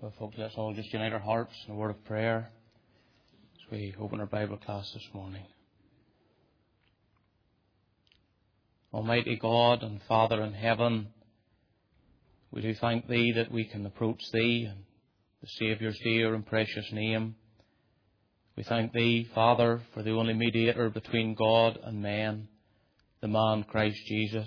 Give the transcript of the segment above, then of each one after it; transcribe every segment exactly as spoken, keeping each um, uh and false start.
Well, folks, let's all just unite our hearts in a word of prayer as we open our Bible class this morning. Almighty God and Father in heaven, we do thank Thee that we can approach Thee in the Saviour's dear and precious name. We thank Thee, Father, for the only mediator between God and man, the man Christ Jesus.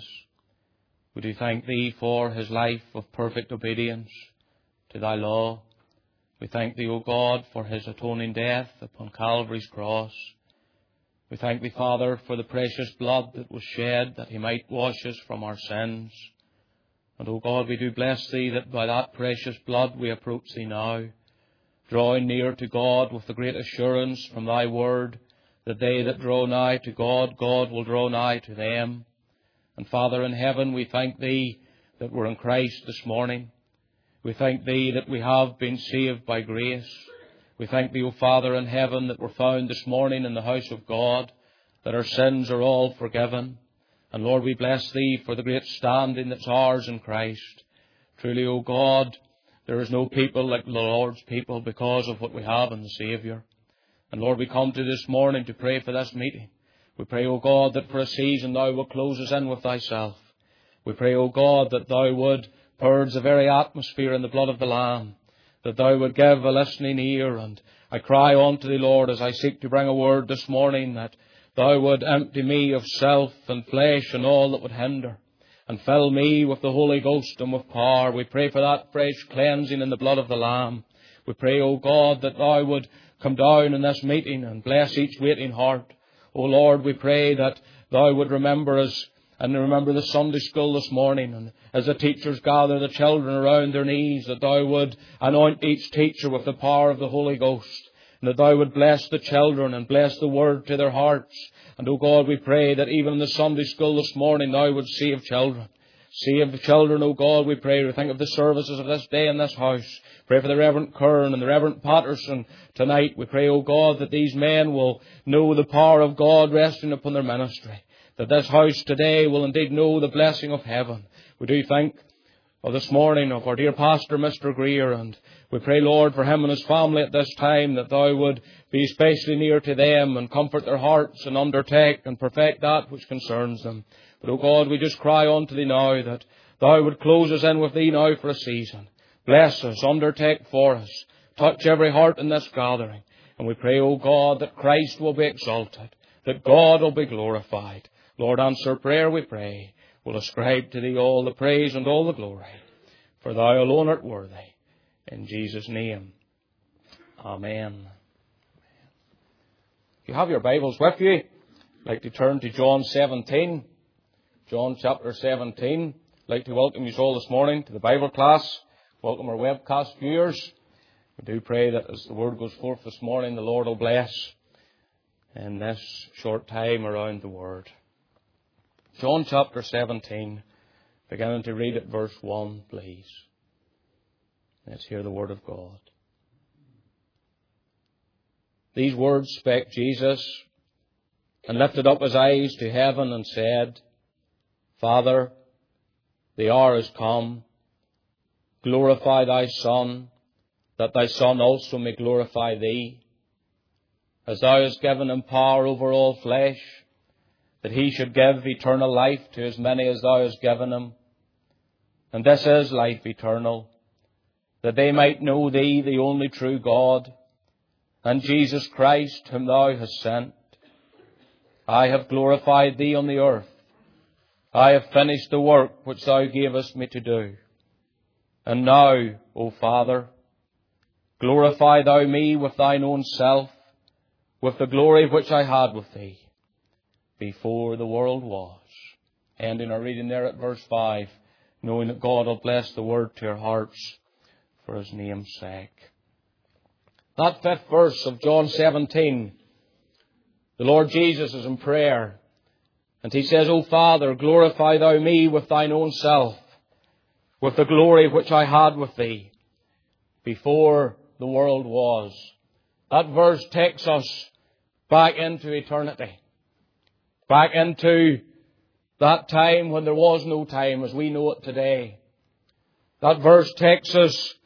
We do thank Thee for His life of perfect obedience to Thy law. We thank Thee, O God, for His atoning death upon Calvary's cross. We thank Thee, Father, for the precious blood that was shed that He might wash us from our sins. And, O God, we do bless Thee that by that precious blood we approach Thee now, drawing near to God with the great assurance from Thy word that they that draw nigh to God, God will draw nigh to them. And, Father in heaven, we thank Thee that we're in Christ this morning. We thank Thee that we have been saved by grace. We thank Thee, O Father in heaven, that we're found this morning in the house of God, that our sins are all forgiven. And Lord, we bless Thee for the great standing that's ours in Christ. Truly, O God, there is no people like the Lord's people because of what we have in the Saviour. And Lord, we come to this morning to pray for this meeting. We pray, O God, that for a season Thou will close us in with Thyself. We pray, O God, that Thou would purge the very atmosphere in the blood of the Lamb, that Thou would give a listening ear. And I cry unto Thee, Lord, as I seek to bring a word this morning, that Thou would empty me of self and flesh and all that would hinder, and fill me with the Holy Ghost and with power. We pray for that fresh cleansing in the blood of the Lamb. We pray, O God, that Thou would come down in this meeting and bless each waiting heart. O Lord, we pray that Thou would remember us and remember the Sunday school this morning. And as the teachers gather the children around their knees, that Thou would anoint each teacher with the power of the Holy Ghost. And that Thou would bless the children and bless the word to their hearts. And, O God, we pray that even in the Sunday school this morning, Thou would save children. Save the children, O God, we pray. We think of the services of this day in this house. Pray for the Reverend Kern and the Reverend Patterson tonight. We pray, O God, that these men will know the power of God resting upon their ministry. That this house today will indeed know the blessing of heaven. We do think of this morning of our dear pastor, Mister Greer, and we pray, Lord, for him and his family at this time, that Thou would be especially near to them and comfort their hearts and undertake and perfect that which concerns them. But, O God, we just cry unto Thee now that Thou would close us in with Thee now for a season. Bless us, undertake for us, touch every heart in this gathering. And we pray, O God, that Christ will be exalted, that God will be glorified. Lord, answer prayer, we pray. We'll ascribe to Thee all the praise and all the glory, for Thou alone art worthy. In Jesus' name, Amen. If you have your Bibles with you, I'd like to turn to John seventeen. John chapter seventeen. I'd like to welcome you all this morning to the Bible class. Welcome our webcast viewers. We do pray that as the word goes forth this morning, the Lord will bless in this short time around the word. John chapter seventeen, beginning to read at verse one, please. Let's hear the word of God. These words spake Jesus, and lifted up His eyes to heaven, and said, Father, the hour is come. Glorify Thy Son, that Thy Son also may glorify Thee, as Thou hast given Him power over all flesh, that He should give eternal life to as many as Thou hast given Him. And this is life eternal, that they might know Thee, the only true God, and Jesus Christ, whom Thou hast sent. I have glorified Thee on the earth. I have finished the work which Thou gavest me to do. And now, O Father, glorify Thou me with Thine own self, with the glory which I had with Thee before the world was. Ending our reading there at verse five, knowing that God will bless the word to our hearts for His name's sake. That fifth verse of John seventeen, the Lord Jesus is in prayer, and He says, O Father, glorify Thou me with Thine own self, with the glory which I had with Thee before the world was. That verse takes us back into eternity, back into that time when there was no time as we know it today. That verse takes us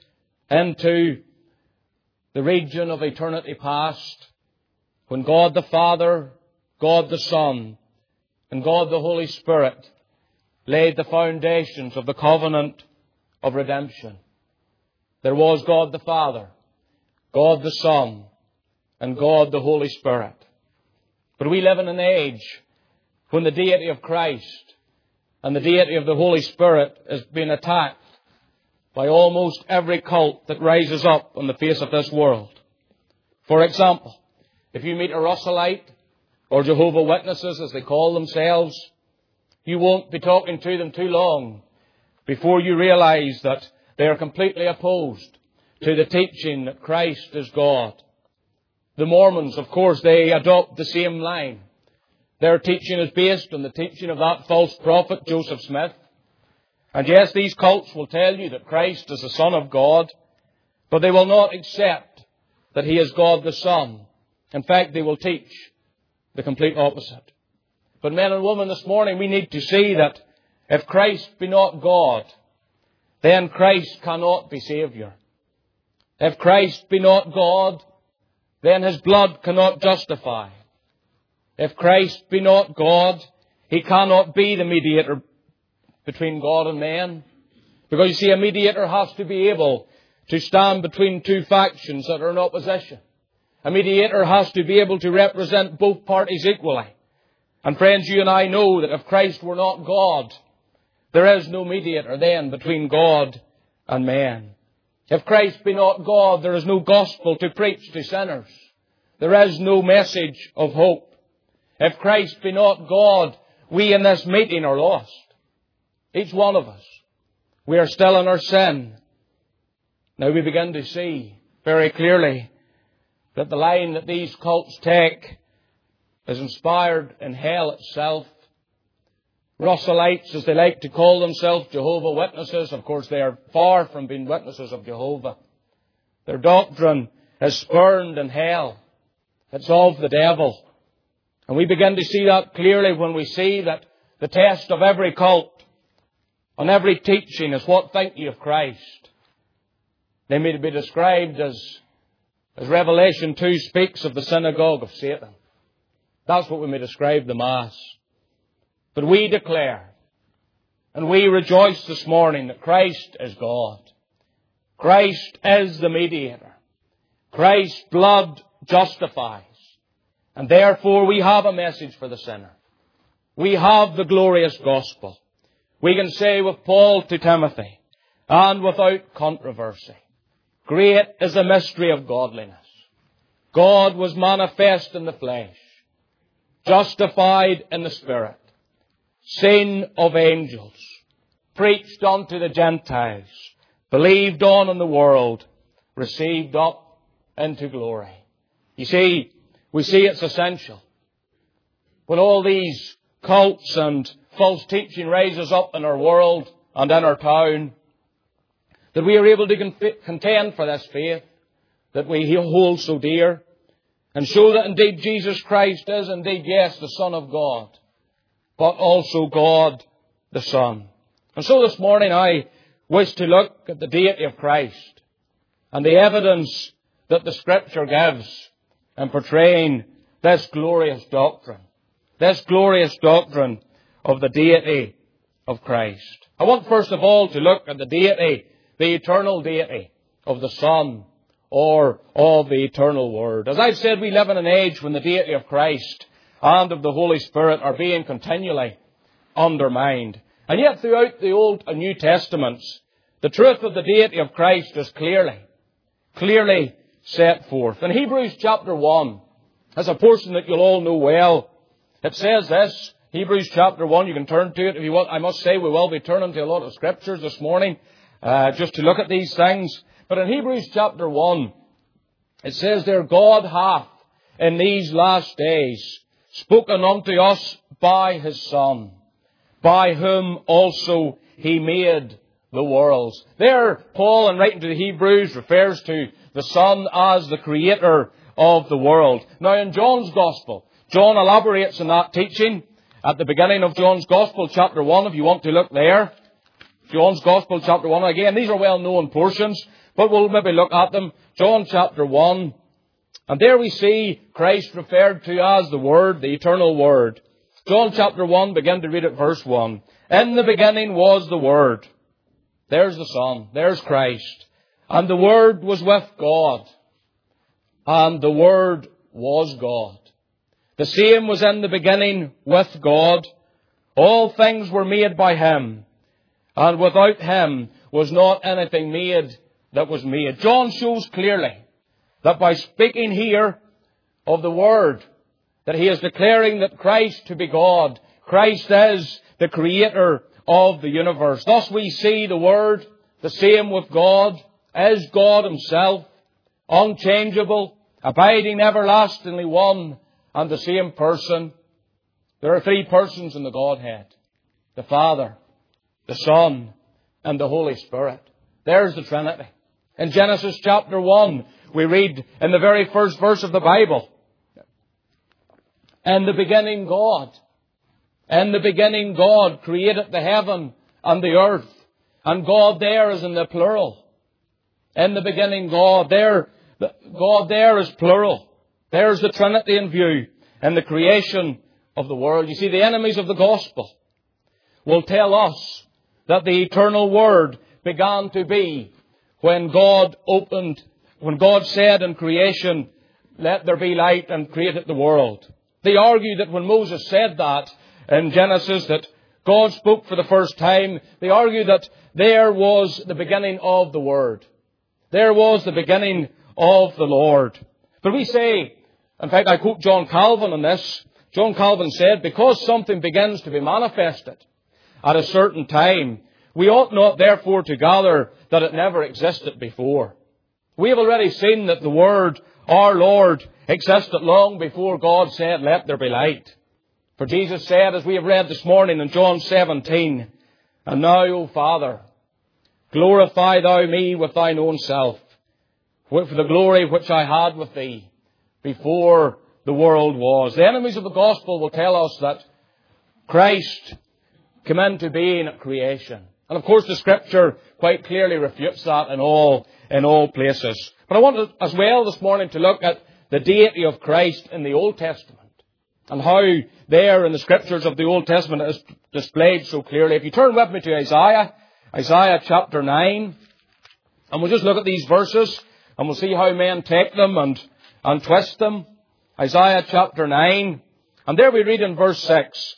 into the region of eternity past, when God the Father, God the Son, and God the Holy Spirit laid the foundations of the covenant of redemption. There was God the Father, God the Son, and God the Holy Spirit. But we live in an age when the deity of Christ and the deity of the Holy Spirit is being attacked by almost every cult that rises up on the face of this world. For example, if you meet a Russellite or Jehovah's Witnesses, as they call themselves, you won't be talking to them too long before you realize that they are completely opposed to the teaching that Christ is God. The Mormons, of course, they adopt the same line. Their teaching is based on the teaching of that false prophet, Joseph Smith. And yes, these cults will tell you that Christ is the Son of God, but they will not accept that He is God the Son. In fact, they will teach the complete opposite. But men and women, this morning we need to see that if Christ be not God, then Christ cannot be Saviour. If Christ be not God, then His blood cannot justify. If Christ be not God, He cannot be the mediator between God and man. Because you see, a mediator has to be able to stand between two factions that are in opposition. A mediator has to be able to represent both parties equally. And friends, you and I know that if Christ were not God, there is no mediator then between God and man. If Christ be not God, there is no gospel to preach to sinners. There is no message of hope. If Christ be not God, we in this meeting are lost. Each one of us. We are still in our sin. Now we begin to see very clearly that the line that these cults take is inspired in hell itself. Russellites, as they like to call themselves, Jehovah's Witnesses, of course they are far from being witnesses of Jehovah. Their doctrine is spurned in hell. It's of the devil. And we begin to see that clearly when we see that the test of every cult, on every teaching, is what think ye of Christ? They may be described as, as Revelation two speaks of the synagogue of Satan. That's what we may describe them as. But we declare, and we rejoice this morning, that Christ is God. Christ is the mediator. Christ's blood justifies. And therefore we have a message for the sinner. We have the glorious gospel. We can say with Paul to Timothy, and without controversy, great is the mystery of godliness. God was manifest in the flesh, justified in the Spirit, seen of angels, preached unto the Gentiles, believed on in the world, received up into glory. You see, we see it's essential. When all these cults and false teaching rises up in our world and in our town, that we are able to contend for this faith that we hold so dear, and show that indeed Jesus Christ is indeed, yes, the Son of God, but also God the Son. And so this morning I wish to look at the deity of Christ and the evidence that the Scripture gives in portraying this glorious doctrine, this glorious doctrine of the deity of Christ. I want first of all to look at the deity, the eternal deity of the Son, or of the eternal Word. As I've said, we live in an age when the deity of Christ and of the Holy Spirit are being continually undermined. And yet throughout the Old and New Testaments, the truth of the deity of Christ is clearly, clearly set forth. In Hebrews chapter one, as a portion that you'll all know well, it says this, Hebrews chapter one, you can turn to it if you want. I must say we will be turning to a lot of Scriptures this morning, uh, just to look at these things. But in Hebrews chapter one, it says there, God hath in these last days spoken unto us by His Son, by whom also He made the worlds. There, Paul, in writing to the Hebrews, refers to the Son as the creator of the world. Now, in John's Gospel, John elaborates on that teaching at the beginning of John's Gospel, chapter one, if you want to look there. John's Gospel, chapter one. Again, these are well-known portions, but we'll maybe look at them. John chapter one. And there we see Christ referred to as the Word, the eternal Word. John chapter one, begin to read at verse one. In the beginning was the Word. There's the Son. There's Christ. And the Word was with God. And the Word was God. The same was in the beginning with God. All things were made by Him. And without Him was not anything made that was made. John shows clearly that by speaking here of the Word, that he is declaring that Christ to be God. Christ is the Creator of the universe. Thus we see the Word, the same with God, is God Himself, unchangeable, abiding everlastingly one and the same person. There are three persons in the Godhead: the Father, the Son, and the Holy Spirit. There's the Trinity. In Genesis chapter one, we read in the very first verse of the Bible, in the beginning God. In the beginning God created the heaven and the earth. And God there is in the plural. In the beginning God there, God there is plural. There's the Trinity in view in the creation of the world. You see, the enemies of the gospel will tell us that the eternal Word began to be when God opened, when God said in creation, let there be light, and created the world. They argue that when Moses said that in Genesis, that God spoke for the first time, they argue that there was the beginning of the Word. There was the beginning of the Lord. But we say, in fact, I quote John Calvin on this. John Calvin said, because something begins to be manifested at a certain time, we ought not therefore to gather that it never existed before. We have already seen that the Word, our Lord, existed long before God said, let there be light. For Jesus said, as we have read this morning in John seventeen, and now, O Father, glorify Thou me with Thine own self, for the glory which I had with Thee before the world was. The enemies of the gospel will tell us that Christ came into being at creation. And of course the Scripture quite clearly refutes that in all, in all places. But I want as well this morning to look at the deity of Christ in the Old Testament, and how there in the Scriptures of the Old Testament it is displayed so clearly. If you turn with me to Isaiah, Isaiah chapter nine, and we'll just look at these verses, and we'll see how men take them and, and twist them. Isaiah chapter nine, and there we read in verse six,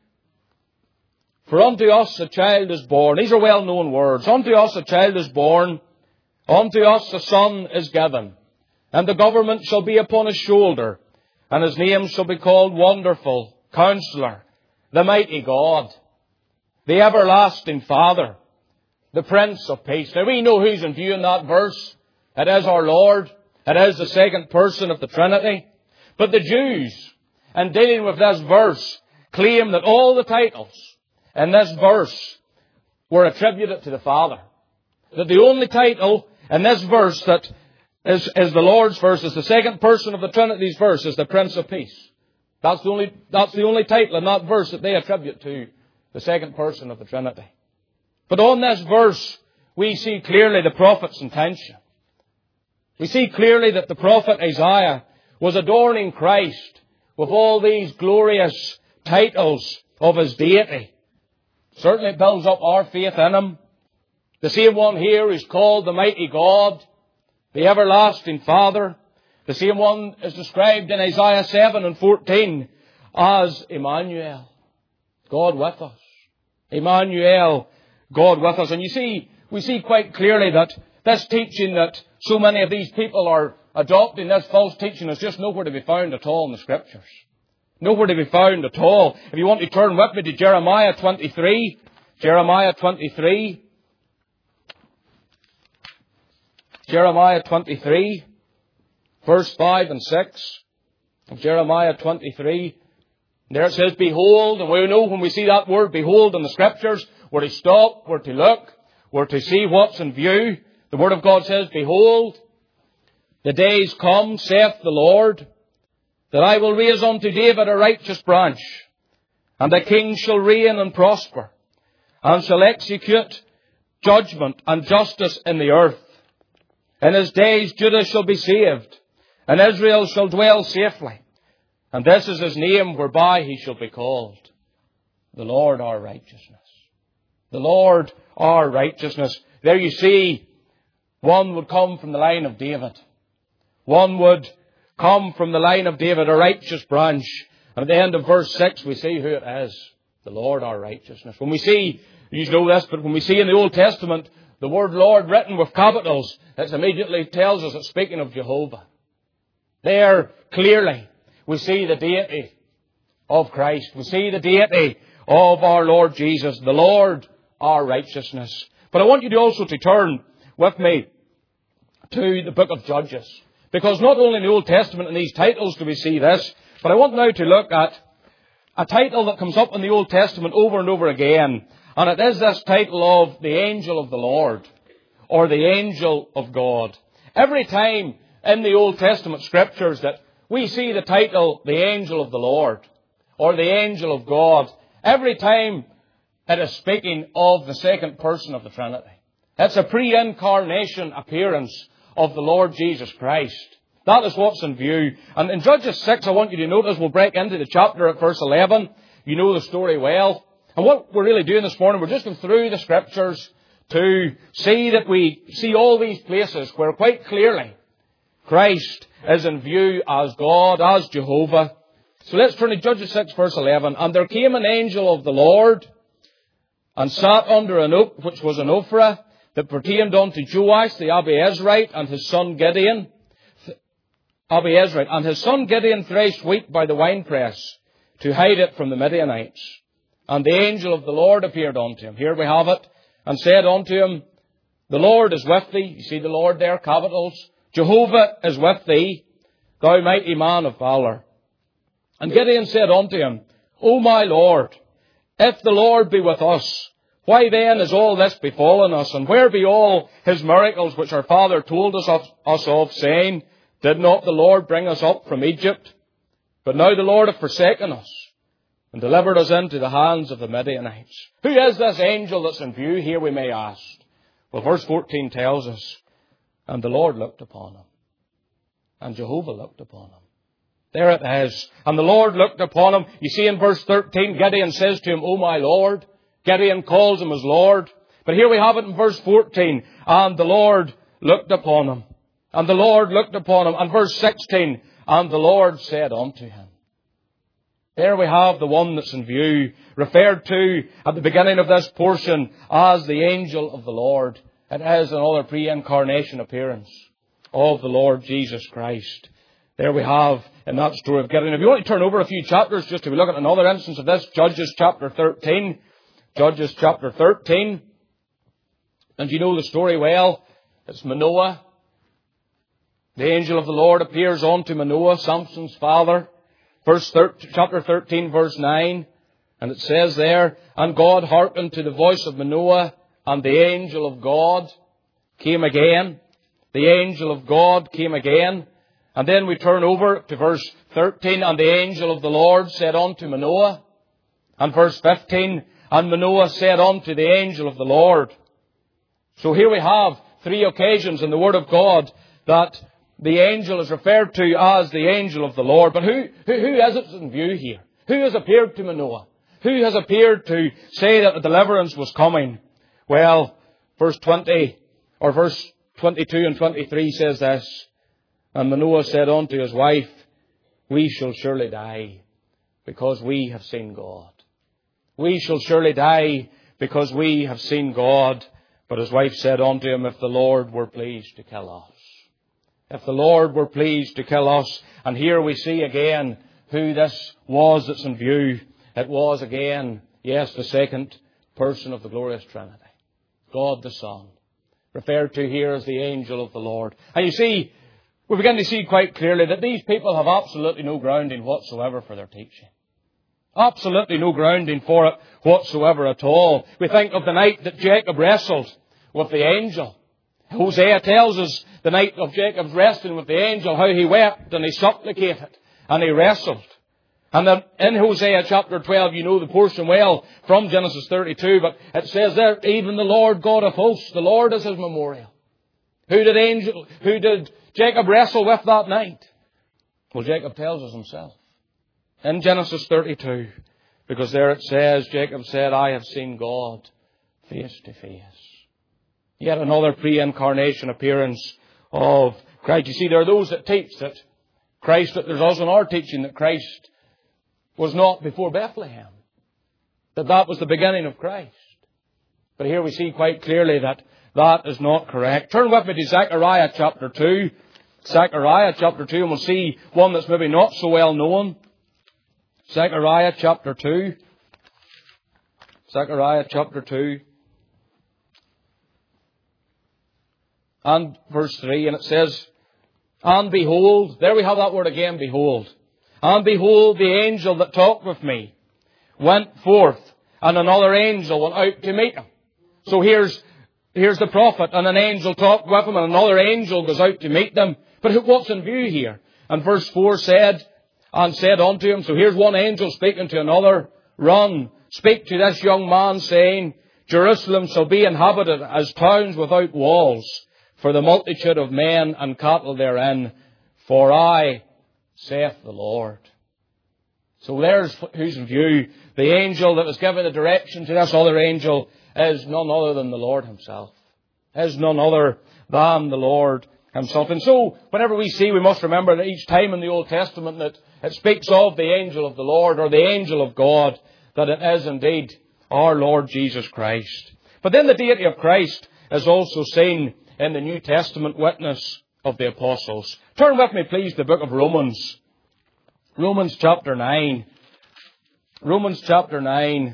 for unto us a child is born. These are well-known words. Unto us a child is born, unto us a son is given, and the government shall be upon his shoulder, and his name shall be called Wonderful, Counselor, the Mighty God, the Everlasting Father, the Prince of Peace. Now we know who's in view in that verse. It is our Lord. It is the second person of the Trinity. But the Jews, in dealing with this verse, claim that all the titles in this verse were attributed to the Father. That the only title in this verse that is, is the Lord's verse, is the second person of the Trinity's verse, is the Prince of Peace. That's the only, that's the only title in that verse that they attribute to the second person of the Trinity. But on this verse, we see clearly the prophet's intention. We see clearly that the prophet Isaiah was adorning Christ with all these glorious titles of His deity. Certainly it builds up our faith in Him. The same one here is called the Mighty God, the Everlasting Father. The same one is described in Isaiah seven and fourteen as Emmanuel, God with us. Emmanuel, God with us. And you see, we see quite clearly that this teaching that so many of these people are adopting, this false teaching, is just nowhere to be found at all in the Scriptures. Nowhere to be found at all. If you want to turn with me to Jeremiah twenty-three, Jeremiah twenty-three, Jeremiah twenty-three, verse five and six of Jeremiah twenty-three. There it says, behold, and we know when we see that word behold in the Scriptures, we're to stop, we're to look, we're to see what's in view. The Word of God says, behold, the days come, saith the Lord, that I will raise unto David a righteous branch, and the king shall reign and prosper, and shall execute judgment and justice in the earth. In his days Judah shall be saved, and Israel shall dwell safely. And this is his name whereby he shall be called, the Lord our righteousness. The Lord our righteousness. There you see, one would come from the line of David. One would come from the line of David, a righteous branch. And at the end of verse six we see who it is. The Lord our righteousness. When we see, you know this, but when we see in the Old Testament the word Lord written with capitals, it immediately tells us it's speaking of Jehovah. There, clearly, we see the deity of Christ. We see the deity of our Lord Jesus, the Lord our righteousness. But I want you to also to turn with me to the book of Judges. Because not only in the Old Testament in these titles do we see this, but I want now to look at a title that comes up in the Old Testament over and over again. And it is this title of the Angel of the Lord, or the Angel of God. Every time in the Old Testament Scriptures that we see the title, the Angel of the Lord, or the Angel of God, every time it is speaking of the second person of the Trinity. It's a pre-incarnation appearance of the Lord Jesus Christ. That is what's in view. And in Judges six, I want you to notice, we'll break into the chapter at verse eleven. You know the story well. And what we're really doing this morning, we're just going through the Scriptures to see that we see all these places where quite clearly Christ is in view as God, as Jehovah. So let's turn to Judges six, verse eleven. And there came an angel of the Lord, and sat under an oak which was an Ophrah, that pertained unto Joash the Abiezrite, and his son Gideon. Abiezrite, and his son Gideon threshed wheat by the winepress, to hide it from the Midianites. And the angel of the Lord appeared unto him. Here we have it. And said unto him, the Lord is with thee. You see the Lord there, capitals. Jehovah is with thee, thou mighty man of valour. And Gideon said unto him, O my Lord, if the Lord be with us, why then is all this befallen us? And where be all his miracles which our father told us of, us of, saying, did not the Lord bring us up from Egypt? But now the Lord hath forsaken us, and delivered us into the hands of the Midianites. Who is this angel that's in view here, we may ask? Well, verse fourteen tells us, and the Lord looked upon him, and Jehovah looked upon him. There it is. And the Lord looked upon him. You see in verse thirteen, Gideon says to him, O my Lord. Gideon calls him as Lord. But here we have it in verse fourteen. And the Lord looked upon him. And the Lord looked upon him. And verse sixteen. And the Lord said unto him. There we have the one that's in view, referred to at the beginning of this portion as the angel of the Lord. It is another pre-incarnation appearance of the Lord Jesus Christ. There we have in that story of Gideon. If you want to turn over a few chapters just to look at another instance of this, Judges chapter thirteen. Judges chapter thirteen. And you know the story well. It's Manoah. The angel of the Lord appears unto Manoah, Samson's father. Verse thir- chapter thirteen, verse nine. And it says there, and God hearkened to the voice of Manoah, and the angel of God came again. The angel of God came again. And then we turn over to verse thirteen, and the angel of the Lord said unto Manoah. And verse fifteen, and Manoah said unto the angel of the Lord. So here we have three occasions in the Word of God that the angel is referred to as the angel of the Lord. But who, who, who is it in view here? Who has appeared to Manoah? Who has appeared to say that the deliverance was coming? Well, verse twenty, or verse twenty-two and twenty-three says this. And Manoah said unto his wife, we shall surely die, because we have seen God. We shall surely die, because we have seen God. But his wife said unto him, if the Lord were pleased to kill us. If the Lord were pleased to kill us. And here we see again who this was that's in view. It was again, yes, the second person of the glorious Trinity. God the Son. Referred to here as the angel of the Lord. And you see, we begin to see quite clearly that these people have absolutely no grounding whatsoever for their teaching. Absolutely no grounding for it whatsoever at all. We think of the night that Jacob wrestled with the angel. Hosea tells us the night of Jacob's wrestling with the angel, how he wept and he supplicated and he wrestled. And then in Hosea chapter twelve, you know the portion well from Genesis thirty-two, but it says there, even the Lord God of hosts, the Lord is his memorial. Who did angel, who did Jacob wrestle with that night? Well, Jacob tells us himself. In Genesis thirty-two, because there it says, Jacob said, I have seen God face to face. Yet another pre-incarnation appearance of Christ. You see, there are those that teach that Christ, that there's also in our teaching that Christ was not before Bethlehem. That that was the beginning of Christ. But here we see quite clearly that that is not correct. Turn with me to Zechariah chapter two. Zechariah chapter two, and we'll see one that's maybe not so well known. Zechariah chapter two. Zechariah chapter two. And verse three, and it says, and behold, there we have that word again, behold. And behold, the angel that talked with me went forth, and another angel went out to meet him. So here's, here's the prophet, and an angel talked with him, and another angel goes out to meet them. But what's in view here? And verse four said, and said unto him, so here's one angel speaking to another, run, speak to this young man, saying, Jerusalem shall be inhabited as towns without walls, for the multitude of men and cattle therein, for I, saith the Lord. So there's who's in view. The angel that was given the direction to this other angel is none other than the Lord himself. Is none other than the Lord himself. And so, whenever we see, we must remember that each time in the Old Testament that it speaks of the angel of the Lord or the angel of God, that it is indeed our Lord Jesus Christ. But then the deity of Christ is also seen in the New Testament witness of the apostles. Turn with me, please, to the book of Romans. Romans chapter nine. Romans chapter nine.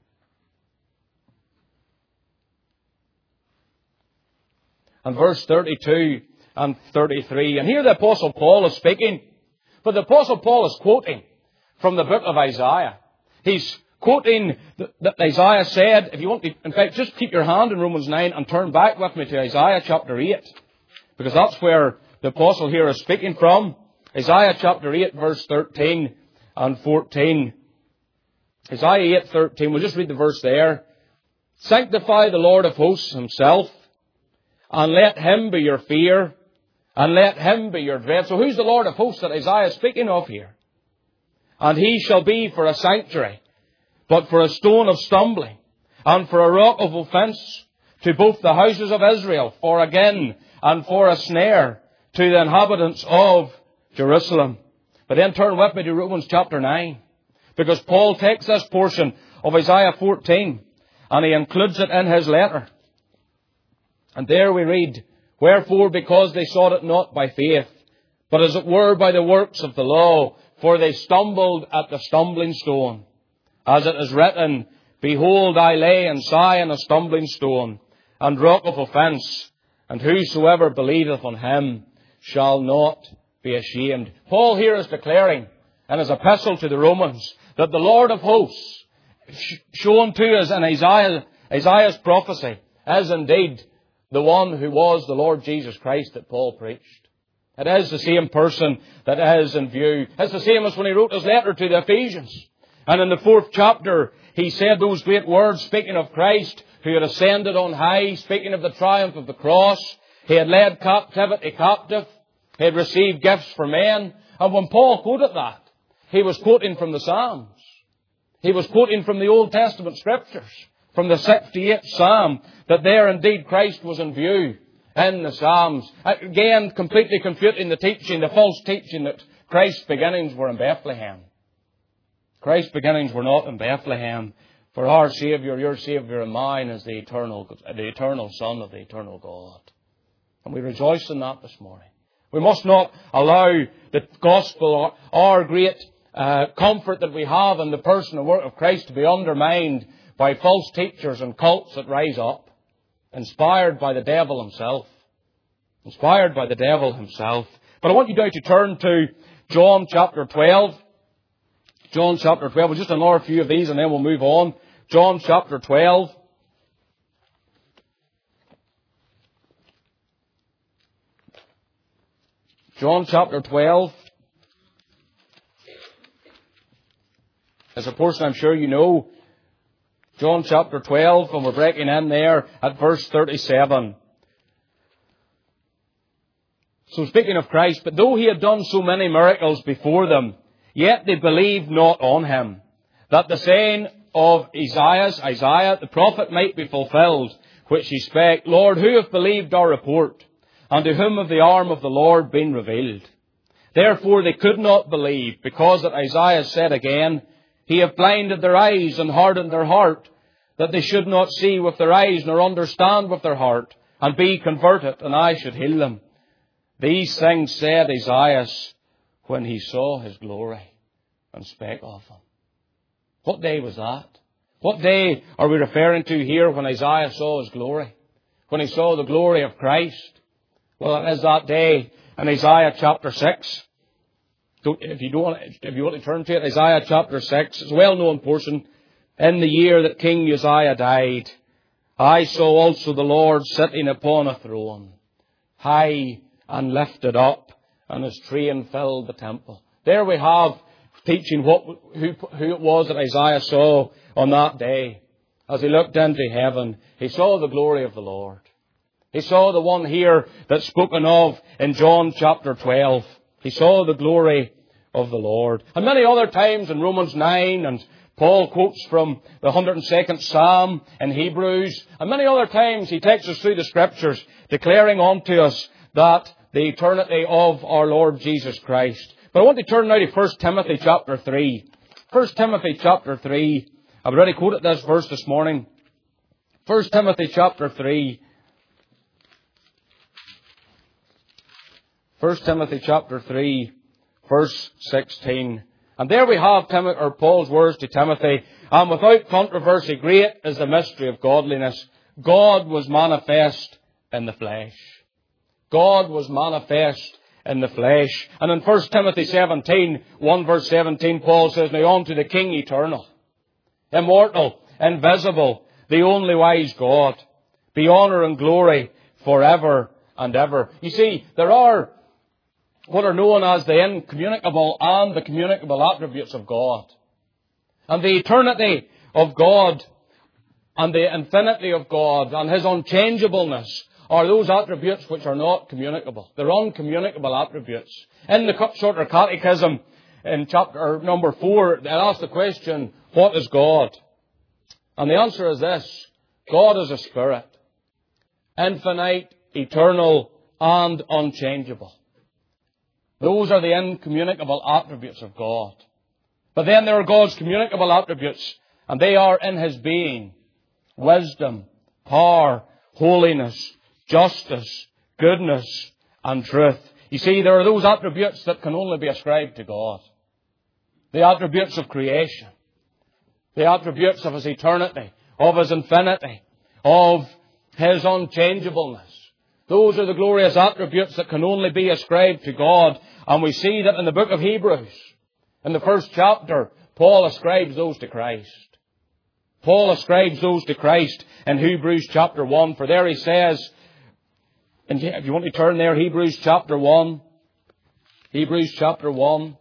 And verse thirty-two and thirty-three. And here the apostle Paul is speaking. But the apostle Paul is quoting from the book of Isaiah. He's quoting that Isaiah said, if you want to, in fact, just keep your hand in Romans nine and turn back with me to Isaiah chapter eight. Because that's where the apostle here is speaking from. Isaiah chapter eight, verse thirteen and fourteen. Isaiah eight, thirteen. We'll just read the verse there. Sanctify the Lord of hosts himself, and let him be your fear, and let him be your dread. So who's the Lord of hosts that Isaiah is speaking of here? And he shall be for a sanctuary, but for a stone of stumbling, and for a rock of offence to both the houses of Israel, for again, and for a snare to the inhabitants of Jerusalem. But then turn with me to Romans chapter nine, because Paul takes this portion of Isaiah fourteen, and he includes it in his letter. And there we read, wherefore, because they sought it not by faith, but as it were by the works of the law, for they stumbled at the stumbling stone. As it is written, behold, I lay in Zion a stumbling stone, and rock of offence, and whosoever believeth on him shall not be ashamed. Paul here is declaring in his epistle to the Romans that the Lord of hosts, shown to us in Isaiah, Isaiah's prophecy, is indeed the one who was the Lord Jesus Christ that Paul preached. It is the same person that is in view. It's the same as when he wrote his letter to the Ephesians. And in the fourth chapter, he said those great words, speaking of Christ, who had ascended on high, speaking of the triumph of the cross. He had led captivity captive. He had received gifts for men. And when Paul quoted that, he was quoting from the Psalms. He was quoting from the Old Testament Scriptures, from the sixty-eighth Psalm, that there indeed Christ was in view in the Psalms. Again, completely confuting the teaching, the false teaching that Christ's beginnings were in Bethlehem. Christ's beginnings were not in Bethlehem. For our Saviour, your Saviour and mine, is the eternal, the eternal Son of the eternal God. And we rejoice in that this morning. We must not allow the gospel, our great uh, comfort that we have in the person and work of Christ, to be undermined by false teachers and cults that rise up, inspired by the devil himself. Inspired by the devil himself. But I want you now to turn to John chapter twelve. John chapter twelve. We'll just another few of these and then we'll move on. John chapter twelve. John chapter twelve. It's a portion I'm sure you know. John chapter twelve, and we're breaking in there at verse thirty-seven. So speaking of Christ, but though he had done so many miracles before them, yet they believed not on him, that the saying of Isaiah, Isaiah the prophet might be fulfilled, which he spake, Lord, who hath believed our report? And to whom hath the arm of the Lord been revealed? Therefore they could not believe, because that Isaiah said again, He hath blinded their eyes and hardened their heart, that they should not see with their eyes, nor understand with their heart, and be converted, and I should heal them. These things said Isaiah when he saw his glory, and spake of him. What day was that? What day are we referring to here when Isaiah saw his glory? When he saw the glory of Christ? Well, it is that day in Isaiah chapter six. If you don't, if you want to turn to it, Isaiah chapter six, it's a well-known portion. In the year that King Uzziah died, I saw also the Lord sitting upon a throne, high and lifted up, and his train filled the temple. There we have teaching what, who, who it was that Isaiah saw on that day. As he looked into heaven, he saw the glory of the Lord. He saw the one here that's spoken of in John chapter twelve. He saw the glory of the Lord. And many other times in Romans nine, and Paul quotes from the one hundred second Psalm in Hebrews, and many other times he takes us through the Scriptures, declaring unto us that the eternity of our Lord Jesus Christ. But I want to turn now to First Timothy chapter three. First Timothy chapter three. I've already quoted this verse this morning. First Timothy chapter three. First Timothy chapter three, verse sixteen. And there we have Tim- or Paul's words to Timothy. And without controversy, great is the mystery of godliness. God was manifest in the flesh. God was manifest in the flesh. And in First Timothy seventeen, one verse seventeen, Paul says, Now unto the King eternal, immortal, invisible, the only wise God, be honour and glory forever and ever. You see, there are what are known as the incommunicable and the communicable attributes of God. And the eternity of God and the infinity of God and His unchangeableness are those attributes which are not communicable. They're uncommunicable attributes. In the Shorter Catechism, in chapter number four, they ask the question, what is God? And the answer is this: God is a spirit, infinite, eternal, and unchangeable. Those are the incommunicable attributes of God. But then there are God's communicable attributes, and they are in His being: wisdom, power, holiness, justice, goodness, and truth. You see, there are those attributes that can only be ascribed to God. The attributes of creation, the attributes of His eternity, of His infinity, of His unchangeableness. Those are the glorious attributes that can only be ascribed to God. And we see that in the book of Hebrews, in the first chapter, Paul ascribes those to Christ. Paul ascribes those to Christ in Hebrews chapter one. For there he says, and if you want to turn there, Hebrews chapter one. Hebrews chapter one.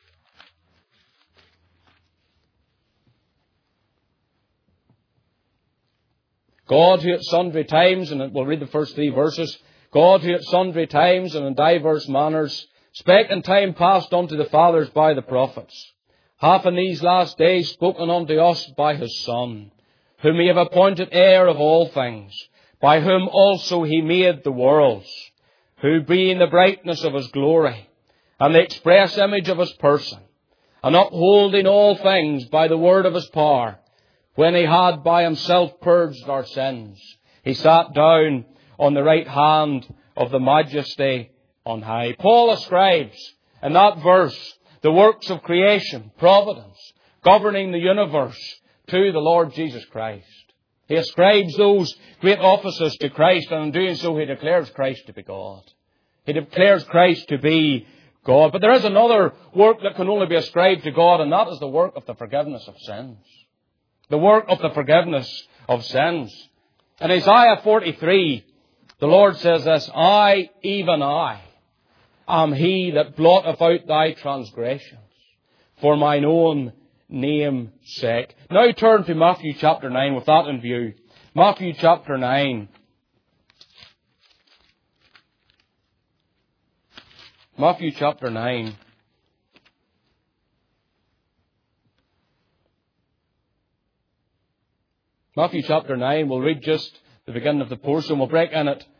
God, who at sundry times, and we'll read the first three verses, God, who at sundry times and in divers manners spake in time past unto the fathers by the prophets, hath in these last days spoken unto us by His Son, whom He have appointed heir of all things, by whom also He made the worlds, who being the brightness of His glory, and the express image of His person, and upholding all things by the word of His power, when He had by Himself purged our sins, He sat down on the right hand of the Majesty on high. Paul ascribes in that verse the works of creation, providence, governing the universe to the Lord Jesus Christ. He ascribes those great offices to Christ, and in doing so He declares Christ to be God. He declares Christ to be God. But there is another work that can only be ascribed to God, and that is the work of the forgiveness of sins. The work of the forgiveness of sins. In Isaiah forty-three, the Lord says this, I, even I, am He that blotteth out thy transgressions for mine own name's sake. Now turn to Matthew chapter nine with that in view. Matthew chapter nine. Matthew chapter nine. Matthew chapter nine, we'll read just the beginning of the portion. We'll break in it.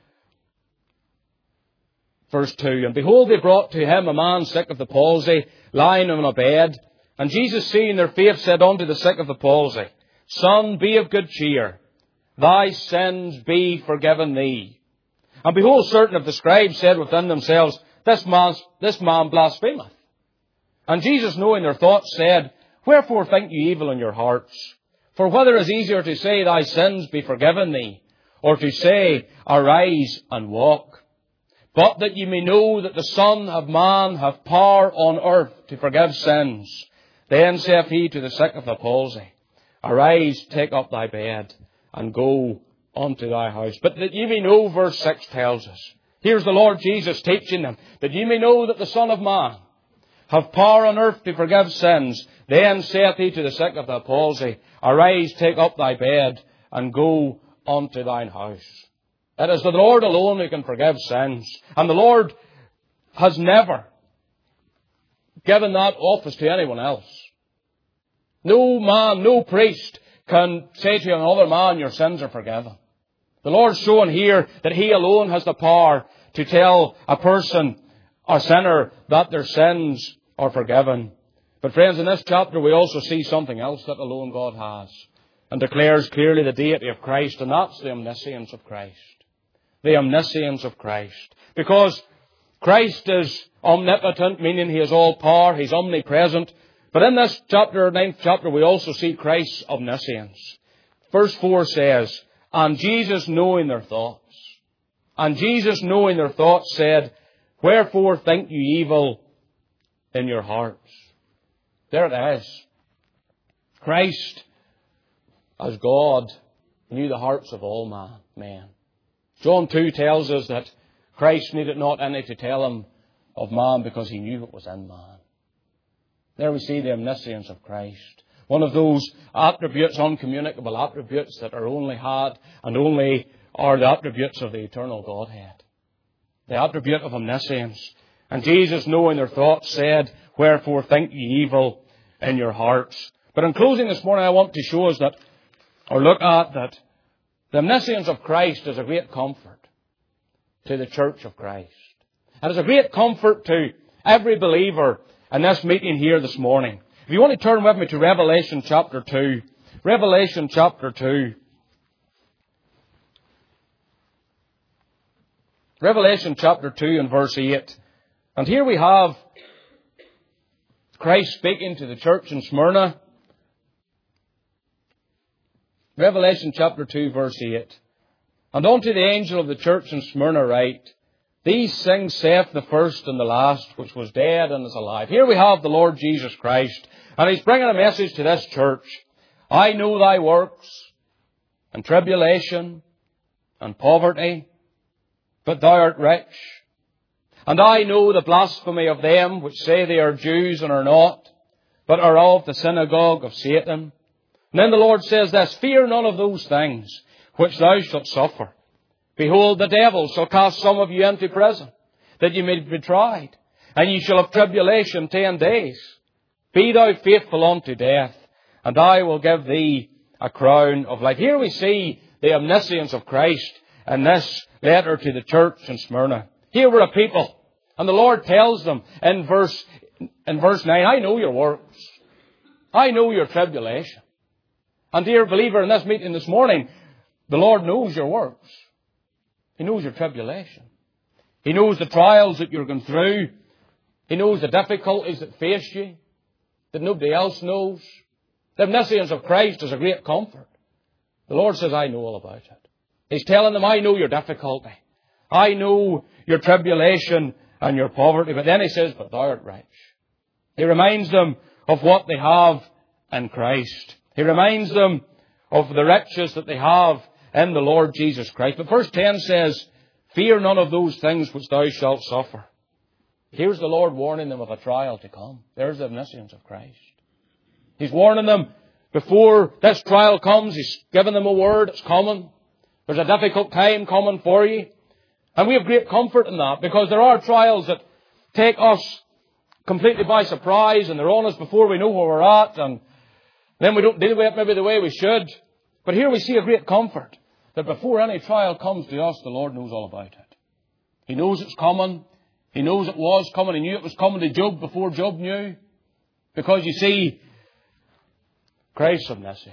Verse two. And behold, they brought to him a man sick of the palsy, lying on a bed. And Jesus, seeing their faith, said unto the sick of the palsy, Son, be of good cheer. Thy sins be forgiven thee. And behold, certain of the scribes said within themselves, This man, this man blasphemeth. And Jesus, knowing their thoughts, said, Wherefore think ye evil in your hearts? For whether is easier to say, Thy sins be forgiven thee, or to say, Arise and walk? But that ye may know that the Son of Man hath power on earth to forgive sins. Then saith he to the sick of the palsy, Arise, take up thy bed, and go unto thy house. But that ye may know, verse six tells us, here's the Lord Jesus teaching them, that ye may know that the Son of Man hath power on earth to forgive sins. Then saith he to the sick of the palsy, Arise, take up thy bed, and go unto thine house. It is the Lord alone who can forgive sins. And the Lord has never given that office to anyone else. No man, no priest can say to another man, Your sins are forgiven. The Lord's showing here that He alone has the power to tell a person, a sinner, that their sins are forgiven. But friends, in this chapter we also see something else that alone God has, and declares clearly the deity of Christ, and that's the omniscience of Christ. The omniscience of Christ. Because Christ is omnipotent, meaning He has all power, He's omnipresent. But in this chapter, ninth chapter, we also see Christ's omniscience. Verse four says, And Jesus, knowing their thoughts, and Jesus, knowing their thoughts, said, Wherefore think you evil in your hearts? There it is. Christ, as God, knew the hearts of all man, men. John two tells us that Christ needed not any to tell him of man because He knew what was in man. There we see the omniscience of Christ. One of those attributes, uncommunicable attributes, that are only had and only are the attributes of the eternal Godhead. The attribute of omniscience. And Jesus, knowing their thoughts, said, Wherefore think ye evil in your hearts? But in closing this morning, I want to show us that, or look at that, the omniscience of Christ is a great comfort to the church of Christ. And it's a great comfort to every believer in this meeting here this morning. If you want to turn with me to Revelation chapter two. Revelation chapter two. Revelation chapter two and verse eight. And here we have Christ speaking to the church in Smyrna. Revelation chapter two, verse eight. And unto the angel of the church in Smyrna write, These things saith the first and the last, which was dead and is alive. Here we have the Lord Jesus Christ, and He's bringing a message to this church. I know thy works, and tribulation, and poverty, but thou art rich. And I know the blasphemy of them which say they are Jews and are not, but are of the synagogue of Satan. And then the Lord says this, Fear none of those things which thou shalt suffer. Behold, the devil shall cast some of you into prison, that ye may be tried, and ye shall have tribulation ten days. Be thou faithful unto death, and I will give thee a crown of life. Here we see the omniscience of Christ in this letter to the church in Smyrna. Here were a people, and the Lord tells them in verse, in verse nine, I know your works. I know your tribulation. And dear believer, in this meeting this morning, the Lord knows your works. He knows your tribulation. He knows the trials that you're going through. He knows the difficulties that face you, that nobody else knows. The omniscience of Christ is a great comfort. The Lord says, I know all about it. He's telling them, I know your difficulty. I know your tribulation and your poverty. But then He says, but thou art rich. He reminds them of what they have in Christ. He reminds them of the riches that they have in the Lord Jesus Christ. But verse ten says, Fear none of those things which thou shalt suffer. Here's the Lord warning them of a trial to come. There's the omniscience of Christ. He's warning them before this trial comes. He's giving them a word. It's coming. There's a difficult time coming for you. And we have great comfort in that, because there are trials that take us completely by surprise, and they're on us before we know where we're at, and then we don't deal with it maybe the way we should. But here we see a great comfort, that before any trial comes to us, the Lord knows all about it. He knows it's coming. He knows it was coming. He knew it was coming to Job before Job knew. Because you see, Christ is omniscient.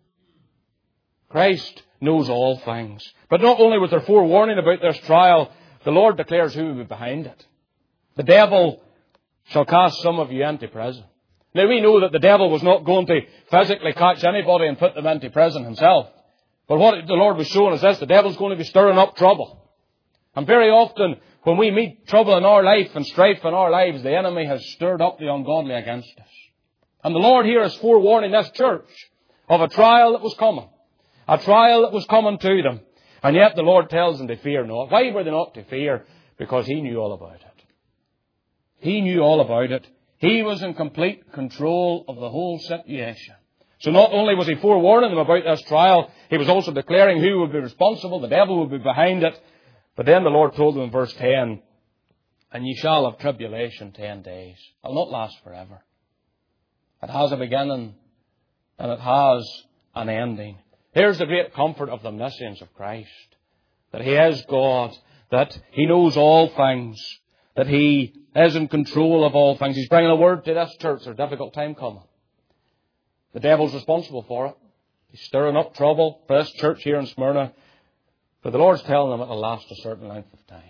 Christ knows all things. But not only was there forewarning about this trial, the Lord declares who will be behind it. The devil shall cast some of you into prison. Now we know that the devil was not going to physically catch anybody and put them into prison himself. But what the Lord was showing us is the devil's going to be stirring up trouble. And very often when we meet trouble in our life and strife in our lives, the enemy has stirred up the ungodly against us. And the Lord here is forewarning this church of a trial that was coming. A trial that was coming to them. And yet the Lord tells them to fear not. Why were they not to fear? Because He knew all about it. He knew all about it. He was in complete control of the whole situation. So not only was He forewarning them about this trial, He was also declaring who would be responsible. The devil would be behind it. But then the Lord told them in verse ten, and ye shall have tribulation ten days. It will not last forever. It has a beginning and it has an ending. Here's the great comfort of the omniscience of Christ. That He is God. That He knows all things. That He is in control of all things. He's bringing a word to this church. There's a difficult time coming. The devil's responsible for it. He's stirring up trouble for this church here in Smyrna. But the Lord's telling them it will last a certain length of time.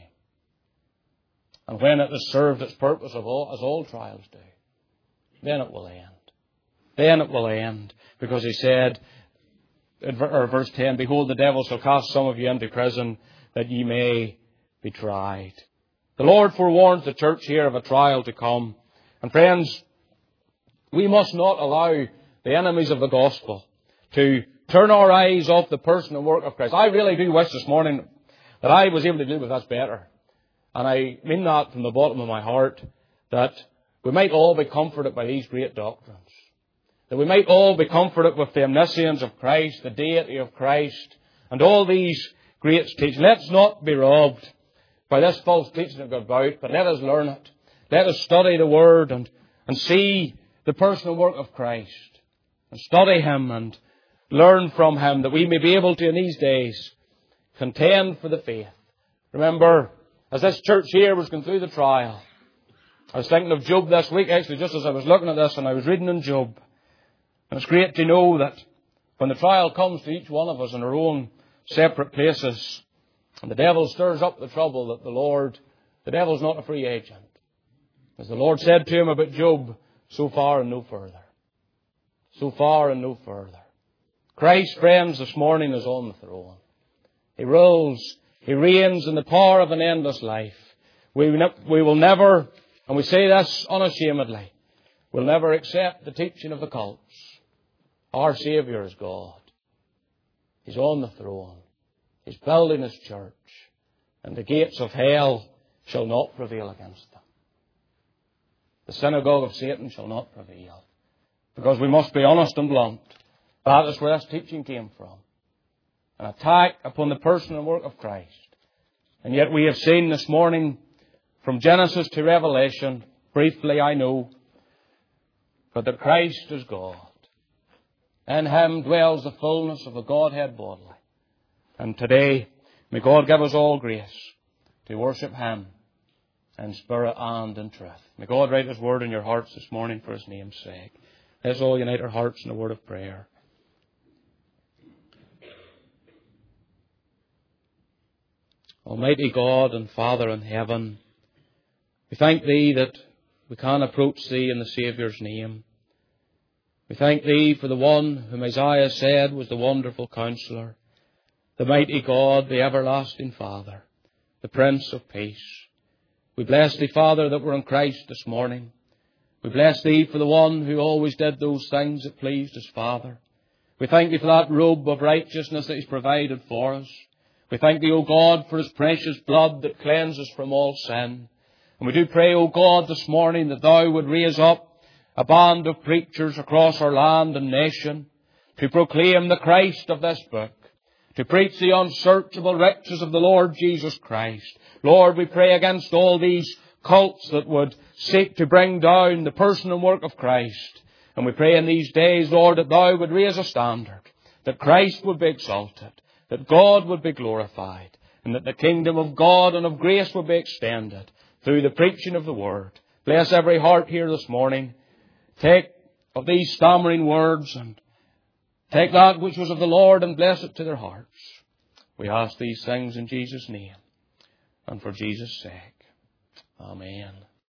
And when it has served its purpose, of all, as all trials do, then it will end. Then it will end. Because He said, in verse ten, behold, the devil shall cast some of you into prison, that ye may be tried. The Lord forewarns the church here of a trial to come. And friends, we must not allow the enemies of the gospel to turn our eyes off the person and work of Christ. I really do wish this morning that I was able to deal with this better. And I mean that from the bottom of my heart, that we might all be comforted by these great doctrines. That we might all be comforted with the omniscience of Christ, the deity of Christ, and all these great teachings. Let's not be robbed by this false teaching that goes about, but let us learn it. Let us study the Word and, and see the personal work of Christ. And study Him and learn from Him, that we may be able to, in these days, contend for the faith. Remember, as this church here was going through the trial, I was thinking of Job this week, actually, just as I was looking at this, and I was reading in Job. And it's great to know that when the trial comes to each one of us in our own separate places, and the devil stirs up the trouble, that the Lord, the devil's not a free agent. As the Lord said to him about Job, so far and no further. So far and no further. Christ, friends, this morning is on the throne. He rules, He reigns in the power of an endless life. We, we will never, and we say this unashamedly, we'll never accept the teaching of the cults. Our Saviour is God. He's on the throne. He's building His church. And the gates of hell shall not prevail against them. The synagogue of Satan shall not prevail. Because we must be honest and blunt. That is where this teaching came from. An attack upon the person and work of Christ. And yet we have seen this morning, from Genesis to Revelation, briefly I know, but that Christ is God. In Him dwells the fullness of the Godhead bodily. And today, may God give us all grace to worship Him in spirit and in truth. May God write His word in your hearts this morning for His name's sake. Let's all unite our hearts in a word of prayer. Almighty God and Father in heaven, we thank Thee that we can approach Thee in the Saviour's name. We thank Thee for the one whom Isaiah said was the wonderful Counselor, the mighty God, the everlasting Father, the Prince of Peace. We bless Thee, Father, that we're in Christ this morning. We bless Thee for the one who always did those things that pleased His Father. We thank Thee for that robe of righteousness that He's provided for us. We thank Thee, O God, for His precious blood that cleanses from all sin. And we do pray, O God, this morning that Thou would raise up a band of preachers across our land and nation to proclaim the Christ of this book, to preach the unsearchable riches of the Lord Jesus Christ. Lord, we pray against all these cults that would seek to bring down the person and work of Christ. And we pray in these days, Lord, that Thou would raise a standard, that Christ would be exalted, that God would be glorified, and that the kingdom of God and of grace would be extended through the preaching of the Word. Bless every heart here this morning. Take of these stammering words and take that which was of the Lord and bless it to their hearts. We ask these things in Jesus' name and for Jesus' sake. Amen.